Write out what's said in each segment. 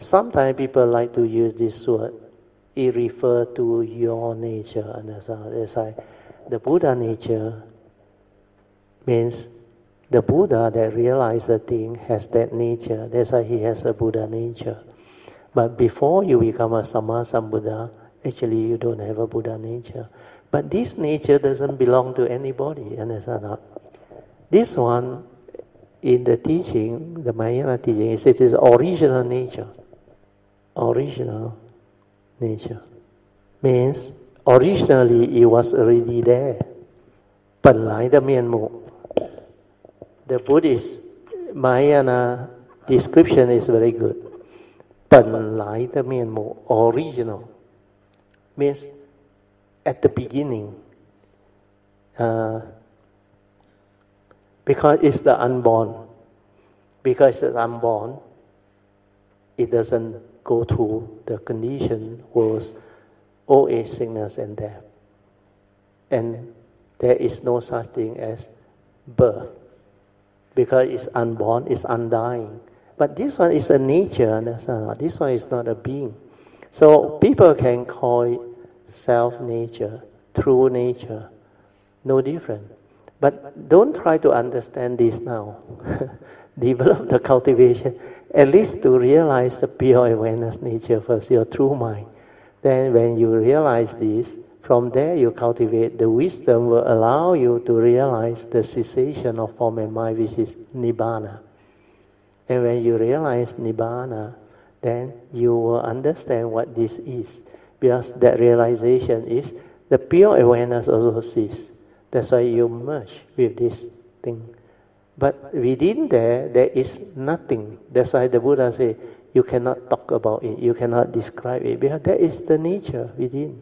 sometimes people like to use this word. It refers to your nature. Understand? It's like the Buddha nature means the Buddha that realizes the thing has that nature. That's why he has a Buddha nature. But before you become a Sammasambuddha, actually you don't have a Buddha nature. But this nature doesn't belong to anybody. Understand? This one, in the teaching, the Mahayana teaching, it is original nature. Original nature means originally it was already there. 本来的面目. The Buddhist Mahayana description is very good. 本来的面目, original, means at the beginning. Because it's the unborn. Because it's unborn, it doesn't go through the condition was old age, sickness, and death. And there is no such thing as birth. Because it's unborn, it's undying. But this one is a nature, this one is not a being. So people can call it self-nature, true nature, no different. But don't try to understand this now. Develop the cultivation, at least to realize the pure awareness nature first, your true mind. Then when you realize this, from there you cultivate the wisdom will allow you to realize the cessation of form and mind, which is Nibbana. And when you realize Nibbana, then you will understand what this is. Because that realization is the pure awareness also ceases. That's why you merge with this thing. But within there is nothing. That's why the Buddha said, you cannot talk about it, you cannot describe it, because that is the nature within.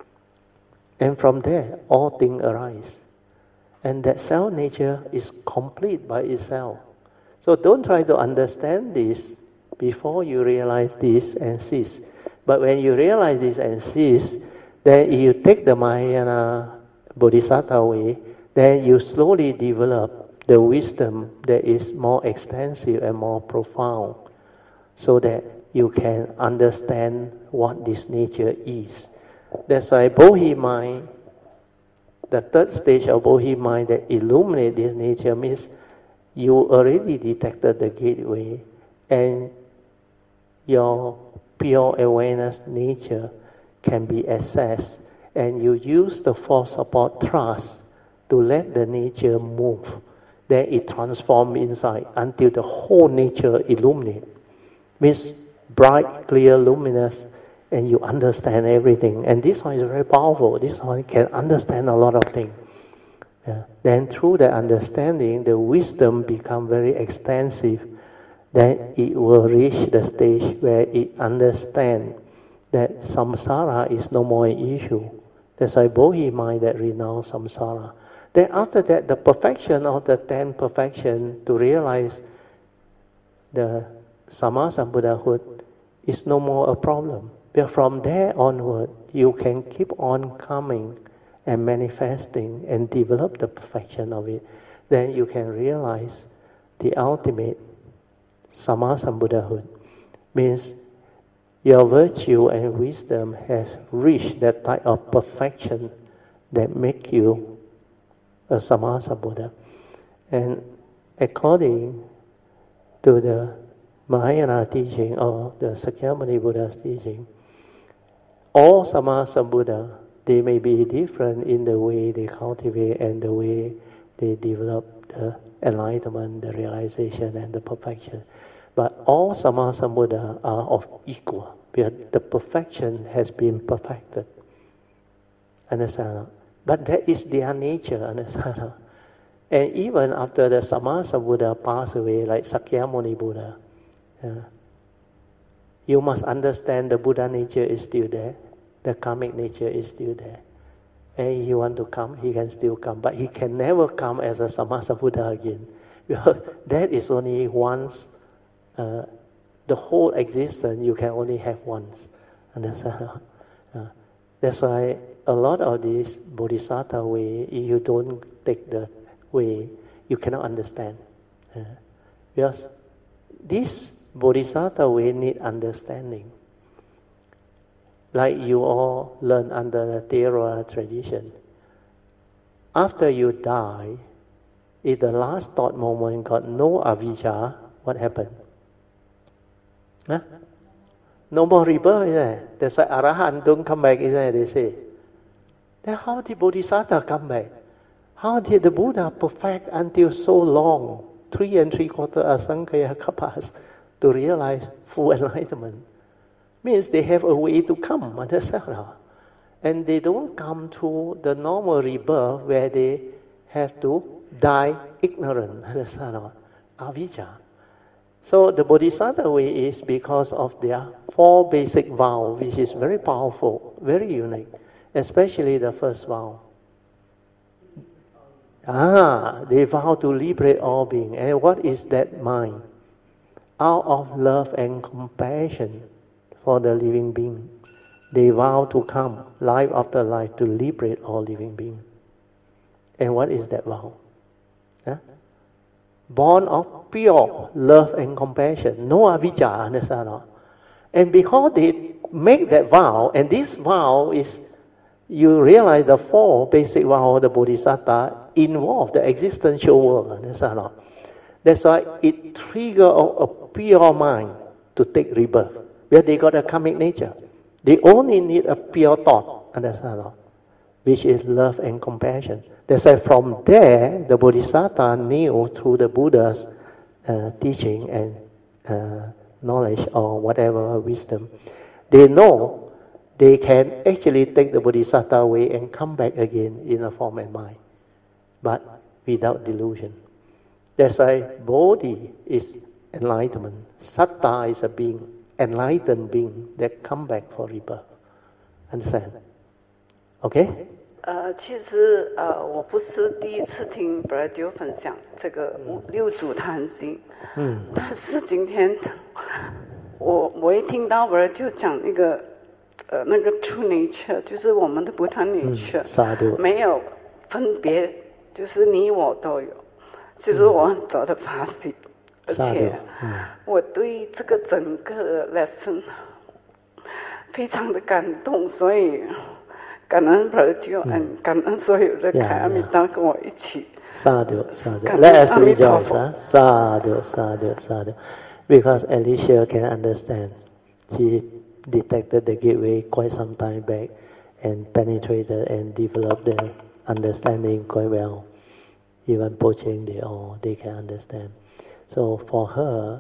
And from there, all things arise. And that self-nature is complete by itself. So don't try to understand this before you realize this and cease. But when you realize this and cease, then you take the Mahayana Bodhisattva way, then you slowly develop the wisdom that is more extensive and more profound, so that you can understand what this nature is. That's why Bodhi mind, the third stage of Bodhi mind that illuminates this nature, means you already detected the gateway and your pure awareness nature can be accessed, and you use the force support trust to let the nature move. Then it transforms inside until the whole nature illuminates. Means bright, clear, luminous, and you understand everything. And this one is very powerful. This one can understand a lot of things. Yeah. Then through the understanding, the wisdom becomes very extensive. Then it will reach the stage where it understands that samsara is no more an issue. That's why Bodhi mind that renounce samsara. Then after that, the perfection of the 10 perfection to realize the Sammasambuddhahood is no more a problem. But from there onward, you can keep on coming and manifesting and develop the perfection of it. Then you can realize the ultimate Sammasambuddhahood. Means your virtue and wisdom have reached that type of perfection that make you a Sammasambuddha. And according to the Mahayana teaching or the Sakyamuni Buddha's teaching, all Sammasambuddha, they may be different in the way they cultivate and the way they develop the enlightenment, the realization and the perfection. But all Sammasambuddha are of equal, because the perfection has been perfected. Understand? But that is their nature, understand? And even after the Sammasambuddha passed away, like Sakyamuni Buddha, you must understand the Buddha nature is still there, the karmic nature is still there. And he want to come, he can still come, but he can never come as a Sammasambuddha again. Because that is only once, the whole existence you can only have once. Understand? That's why a lot of this Bodhisattva way, if you don't take the way, you cannot understand. Because this Bodhisattva way need understanding. Like you all learn under the Theravada tradition. After you die, if the last thought moment got no avijja, what happened? Huh? No more rebirth, isn't it? That's why Arahant don't come back, isn't it? They say. Then how did Bodhisattva come back? How did the Buddha perfect until so long, 3 3/4 Asankhya Kapas, to realize full enlightenment? Means they have a way to come, understand? And they don't come to the normal rebirth where they have to die ignorant, understand? Avijja. So the Bodhisattva way is because of their 4 basic vows, which is very powerful, very unique, especially the first vow. They vow to liberate all beings. And what is that mind? Out of love and compassion for the living being, they vow to come life after life to liberate all living beings. And what is that vow? Born of pure love and compassion, no avijja, understand? And because they make that vow, and this vow is, you realize the 4 basic vows of the Bodhisattva involve the existential world, understand? That's why it triggers a pure mind to take rebirth, where they got a karmic nature. They only need a pure thought, understand? Which is love and compassion. That's why from there, the Bodhisattva knew through the Buddha's teaching and knowledge or whatever wisdom, they know they can actually take the Bodhisattva way and come back again in a form and mind, but without delusion. That's why Bodhi is enlightenment. Satta is a being, enlightened being that come back for rebirth. Understand? Okay? 其实我不是第一次听 Brother 分享这个六祖坛经，但是今天我一听到 Brother 讲那个true nature， 就是我们的不贪 nature， 没有分别，就是你我都有，就是我很多的发心，而且我对这个整个 lesson 非常的感动，所以。感恩 Brother 感恩所有的凯阿弥达跟我一起。 Sadhu, sadhu. Let us rejoice. Sadhu, sadhu, sadhu. Because Alicia can understand. She detected the gateway quite some time back and penetrated and developed the understanding quite well. Even Pocheng, they can understand. So for her,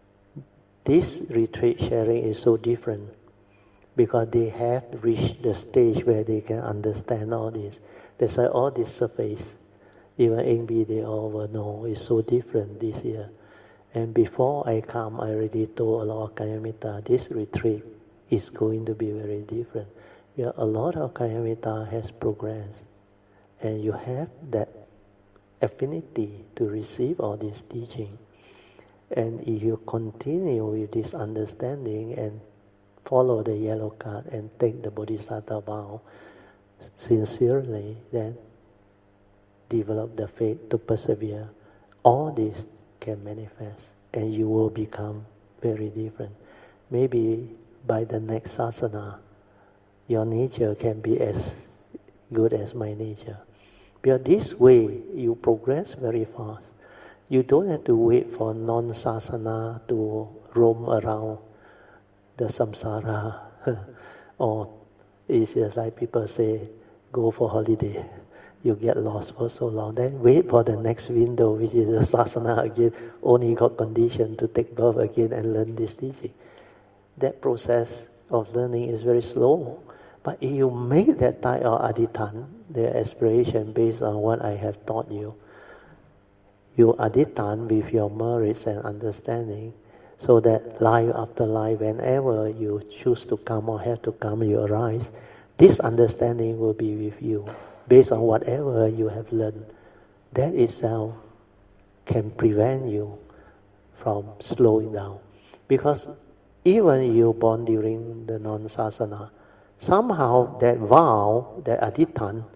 this retreat sharing is so different. Because they have reached the stage where they can understand all this. That's why all this surface, even NB, they all will know, is so different this year. And before I come, I already told a lot of Kayamita, this retreat is going to be very different. Yeah, a lot of Kayamita has progressed. And you have that affinity to receive all this teaching. And if you continue with this understanding and follow the yellow card and take the Bodhisattva vow sincerely, then develop the faith to persevere. All this can manifest and you will become very different. Maybe by the next sasana, your nature can be as good as my nature. Because this way, you progress very fast. You don't have to wait for non-sasana to roam around the samsara, or it's just like people say, go for holiday. You get lost for so long. Then wait for the next window, which is the sasana again. Only got condition to take birth again and learn this teaching. That process of learning is very slow. But if you make that type of adhittana, the aspiration based on what I have taught you, you adhittana with your merits and understanding, so that life after life, whenever you choose to come or have to come, you arise. This understanding will be with you, based on whatever you have learned. That itself can prevent you from slowing down. Because even you born during the non-sasana, somehow that vow, that adhittana,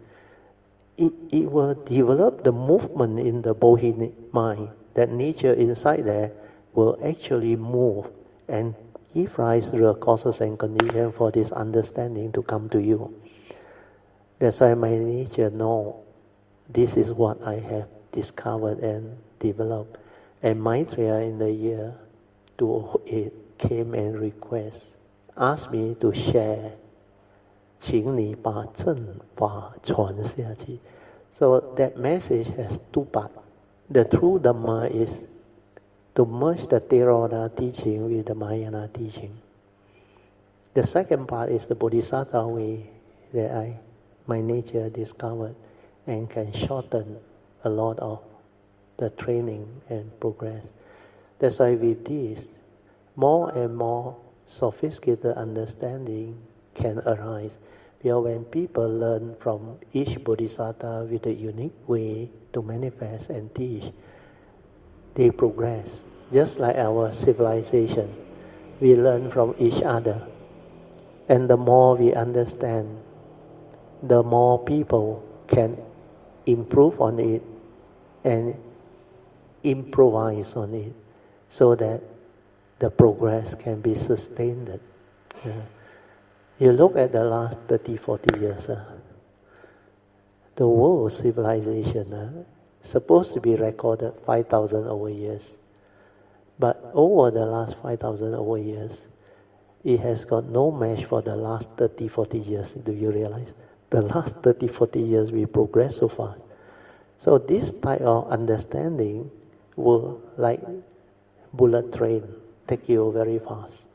it will develop the movement in the bodhi mind, that nature inside there will actually move and give rise to the causes and conditions for this understanding to come to you. That's why my nature know this is what I have discovered and developed. And Maitreya in the year 2008 came and asked me to share 请你把正法传下去. So that message has two parts. The true Dhamma is to merge the Theravada teaching with the Mahayana teaching. The second part is the Bodhisattva way that my nature discovered and can shorten a lot of the training and progress. That's why with this, more and more sophisticated understanding can arise. Because when people learn from each Bodhisattva with a unique way to manifest and teach, they progress. Just like our civilization, we learn from each other. And the more we understand, the more people can improve on it and improvise on it so that the progress can be sustained. You look at the last 30, 40 years, the world civilization supposed to be recorded 5,000 over years. But over the last 5,000 over years, it has got no match for the last 30, 40 years. Do you realize? The last 30, 40 years we progress so fast. So this type of understanding will, like bullet train, take you very fast.